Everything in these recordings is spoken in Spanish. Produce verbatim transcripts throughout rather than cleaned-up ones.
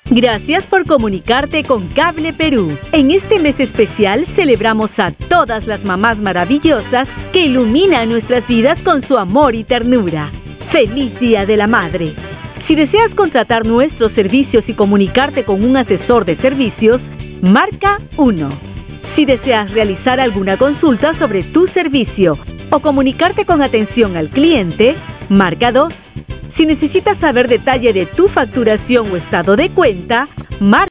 Gracias por comunicarte con Cable Perú. En este mes especial celebramos a todas las mamás maravillosas que iluminan nuestras vidas con su amor y ternura. ¡Feliz Día de la Madre! Si deseas contratar nuestros servicios y comunicarte con un asesor de servicios, marca uno. Si deseas realizar alguna consulta sobre tu servicio o comunicarte con atención al cliente, marca dos. Si necesitas saber detalle de tu facturación o estado de cuenta, marca.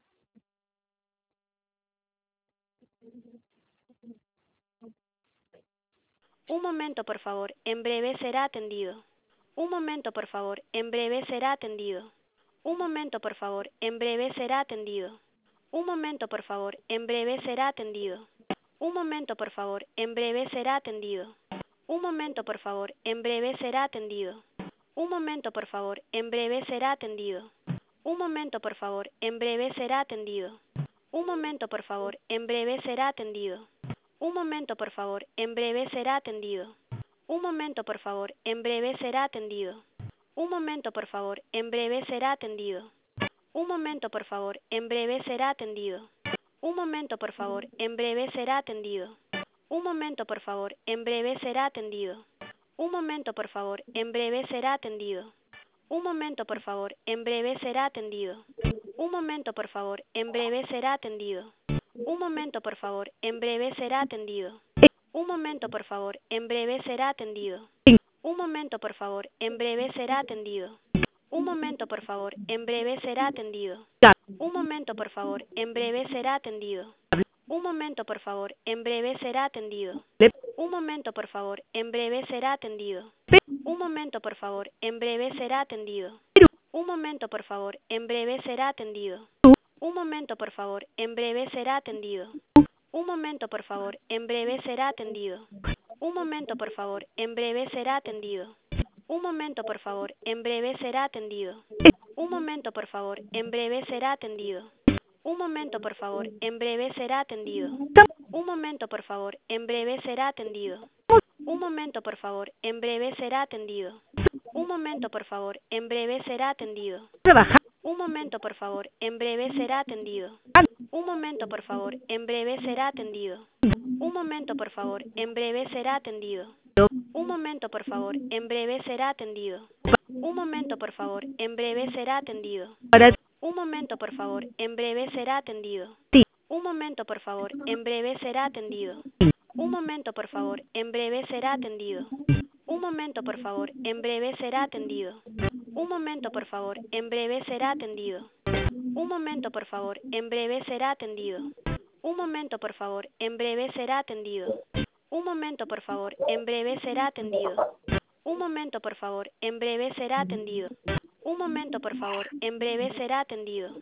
Un momento, por favor, en breve será atendido. Un momento, por favor, en breve será atendido. Un momento, por favor, en breve será atendido. Un momento, por favor, en breve será atendido. Un momento, por favor, en breve será atendido. Un momento, por favor, en breve será atendido. Un momento, por favor, en breve será atendido. Un momento, por favor, en breve será atendido. Un momento, por favor, en breve será atendido. Un momento, por favor, en breve será atendido. Un momento, por favor, en breve será atendido. Un momento, por favor, en breve será atendido. Un momento, por favor, en breve será atendido. Un momento, por favor, en breve será atendido. Un momento, por favor, en breve será atendido. Un momento, por favor, en breve será atendido. Un momento, por favor, en breve será atendido. Un momento, por favor, en breve será atendido. Un momento, por favor, en breve será atendido. Un momento, por favor, en breve será atendido. Un momento, por favor, en breve será atendido. Un momento, por favor, en breve será atendido. Un momento, por favor, en breve será atendido. Un momento, por favor, en breve será atendido. Un momento, por favor, en breve será atendido. Un momento, por favor, en breve será atendido. Un momento, por favor, en breve será atendido. Un momento, por favor, en breve será atendido. Un momento, por favor, en breve será atendido. Un momento, por favor, en breve será atendido. Un momento, por favor, en breve será atendido. Un momento, por favor, en breve será atendido. Un momento, por favor, en breve será atendido. Un momento, por favor, en breve será atendido. Un momento, por favor, en breve será atendido. Un momento, por favor, en breve será atendido. Un momento, por favor, en breve será atendido. Un momento, por favor, en breve será atendido. Un momento, por favor, en breve será atendido. Un momento, por favor, en breve será atendido. Un momento, por favor, en breve será atendido. Un momento, por favor, en breve será atendido. Un momento, por favor, en breve será atendido. Un momento, por favor, en breve será atendido. Un momento, por favor, en breve será atendido. Un momento, por favor, en breve será atendido. Un momento, por favor, en breve será atendido. Un momento, por favor, en breve será atendido. Un momento, por favor, en breve será atendido. Un momento, por favor, en breve será atendido. Un momento, por favor, en breve será atendido.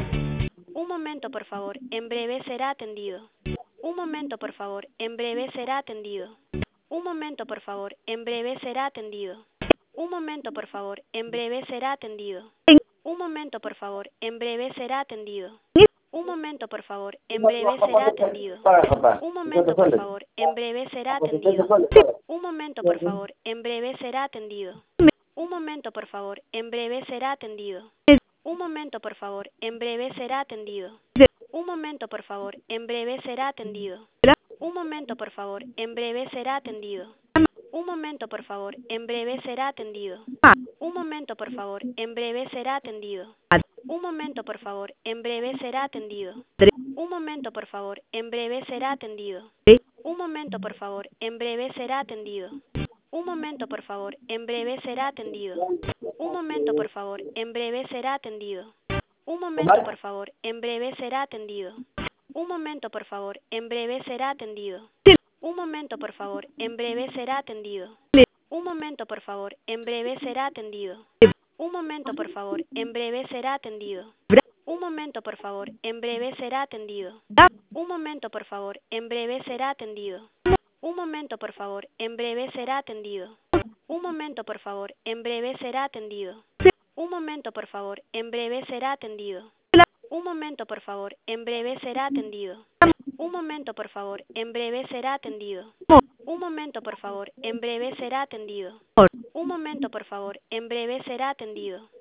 Un momento, por favor, en breve será atendido. Un momento, por favor, en breve será atendido. Un momento, por favor, en breve será atendido. Un momento, por favor, en breve será atendido. Un momento, por favor, en breve será atendido. Un momento, por favor, en breve será atendido. Un momento, por favor, en breve será atendido. Un momento, por favor, en breve será atendido. Un momento, por favor, en breve será atendido. Un momento, por favor, en breve será atendido. Un momento, por favor, en breve será atendido. Un momento, por favor, en breve será atendido. Un momento, por favor, en breve será atendido. Un momento, por favor, en breve será atendido. Un momento, por favor, en breve será atendido. Un momento, por favor, en breve será atendido. Un momento, por favor, en breve será atendido. Un momento, por favor, en breve será atendido. Un momento, por favor, en breve será atendido. Un momento, por favor, en breve será atendido. Un momento, por favor, en breve será atendido. Un momento, por favor, en breve será atendido. Un momento, por favor, en breve será atendido. Un momento, por favor, en breve será atendido. Un momento, por favor, en breve será atendido. Un momento, por favor, en breve será atendido. Un momento, por favor, en breve será atendido. Un momento, por favor, en breve será atendido. Un momento, por favor, en breve será atendido. Un momento, por favor, en breve será atendido. Un momento, por favor, en breve será atendido. Un momento, por favor, en breve será atendido. Un momento, por favor, en breve será atendido.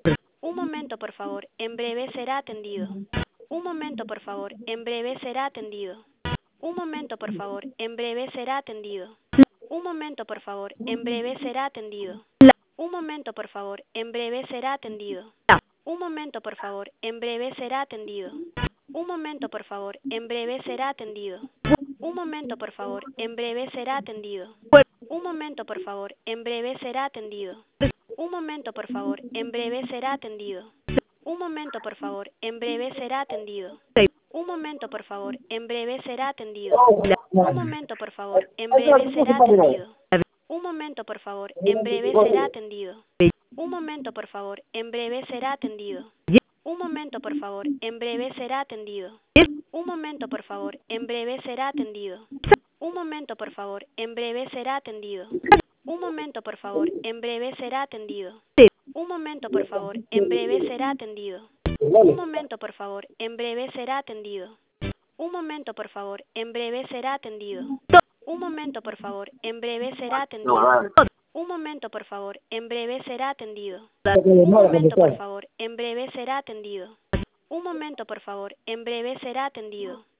Un momento, por favor, en breve será atendido. Un momento, por favor, en breve será atendido. Un momento, por favor, en breve será atendido. Un momento, por favor, en breve será atendido. Un momento, por favor, en breve será atendido. Un momento, por favor, en breve será atendido. Un momento, por favor, en breve será atendido. Un momento, por favor, en breve será atendido. Un momento, por favor, en breve será atendido. Un momento, por favor, en breve será atendido. Un momento, por favor, en breve será atendido. Un momento, por favor, en breve será atendido. Un momento, por favor, en breve será atendido. Un momento, por favor, en breve será atendido. Un momento, por favor, en breve será atendido. Un momento, por favor, en breve será atendido. Un momento, por favor, en breve será atendido. Un momento, por favor, en breve será atendido. Un momento, por favor, en breve será atendido. Un momento, por favor, en breve será atendido. Un momento, por favor, en breve será atendido. Un momento, por favor, en breve será atendido. Un momento, por favor, en breve será atendido. Un momento, por favor, en breve será atendido. Un momento, por favor, en breve será atendido. Un momento, por favor, en breve será atendido.